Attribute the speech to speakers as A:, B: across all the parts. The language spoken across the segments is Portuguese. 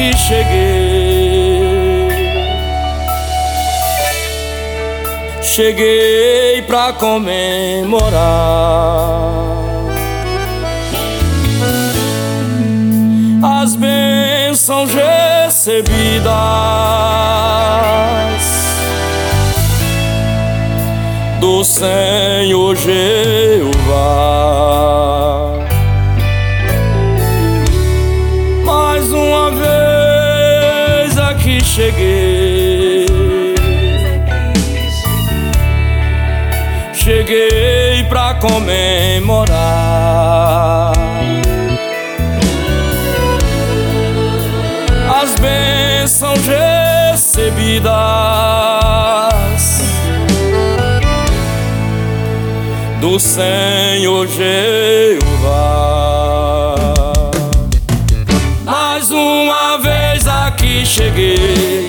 A: aqui cheguei pra comemorar as bênçãos recebidas do Senhor Jeová. Mais uma vez aqui cheguei pra comemorar as bênçãos recebidas do Senhor Jeová. Mais uma vez aqui cheguei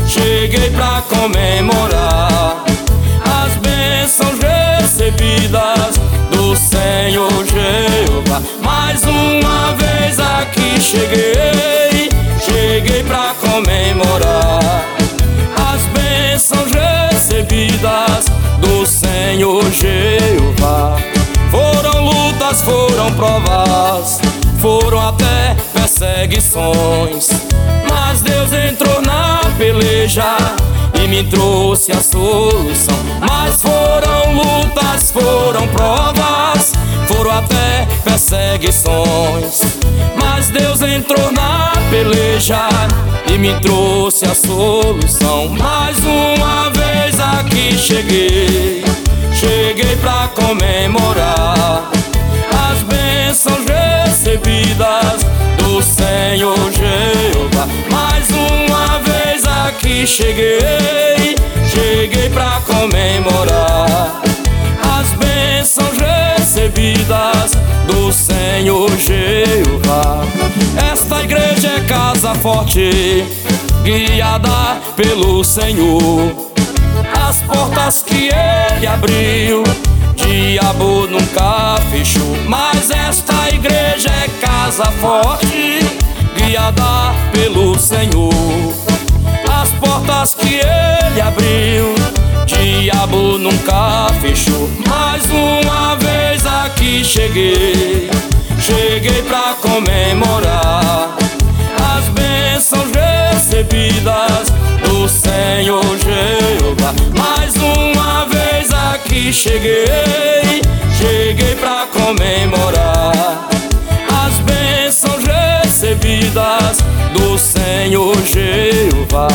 A: pra comemorar as bênçãos recebidas do Senhor Jeová. Mais uma vez aqui cheguei pra comemorar as bênçãos recebidas do Senhor Jeová. Foram lutas, foram provas, foram até perseguições, mas Deus entrou na peleja e me trouxe a solução. Mas foram lutas, foram provas, foram até perseguições, mas Deus entrou na peleja e me trouxe a solução. Mais uma vez aqui cheguei pra comemorar as bênçãos recebidas do Senhor Jeová. Mais uma vez aqui cheguei pra comemorar as bênçãos recebidas do Senhor Jeová. Esta igreja é casa forte, guiada pelo Senhor. As portas que Ele abriu, diabo nunca fechou. Mas esta igreja é casa forte, guiada pelo Senhor. As portas que Ele abriu, diabo nunca fechou. Mais uma vez aqui cheguei pra comemorar as bênçãos recebidas do Senhor Jeová. Mais uma vez aqui cheguei pra comemorar as bênçãos recebidas do Senhor Jeová.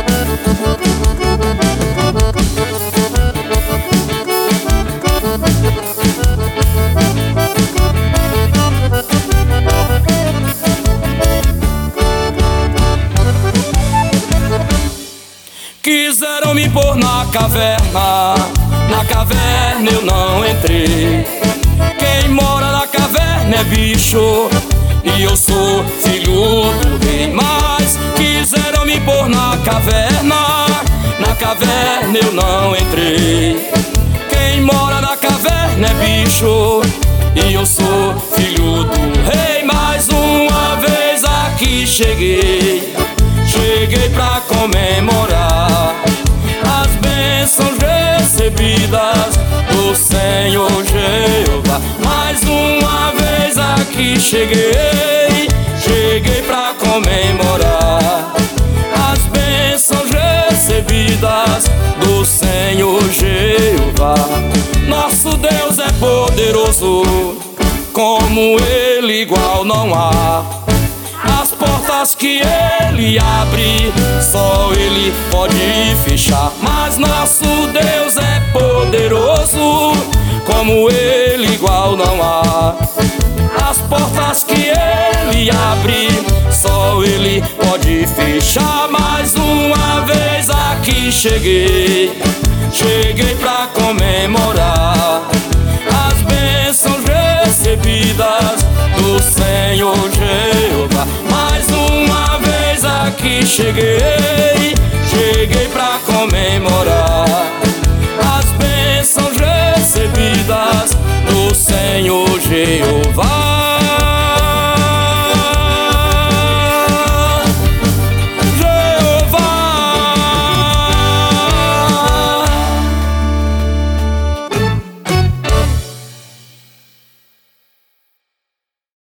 A: Quiseram me pôr na caverna eu não entrei. Quem mora na caverna é bicho e eu sou filho do rei. Mas quiseram me pôr na caverna eu não entrei. Quem mora na caverna é bicho e eu sou filho do rei. Mais uma vez aqui cheguei pra comemorar as bênçãos recebidas do Senhor Jeová. Mais uma vez aqui cheguei pra comemorar as bênçãos recebidas do Senhor Jeová. Nosso Deus é poderoso, como Ele igual não há. As portas que Ele abre, só Ele pode fechar. Mas nosso Deus é poderoso, como Ele igual não há. As portas que Ele abre, só Ele pode fechar. Mais uma vez aqui cheguei pra comemorar as bênçãos recebidas do Senhor Jeová. Mais uma vez aqui cheguei pra comemorar as bênçãos recebidas do Senhor Jeová.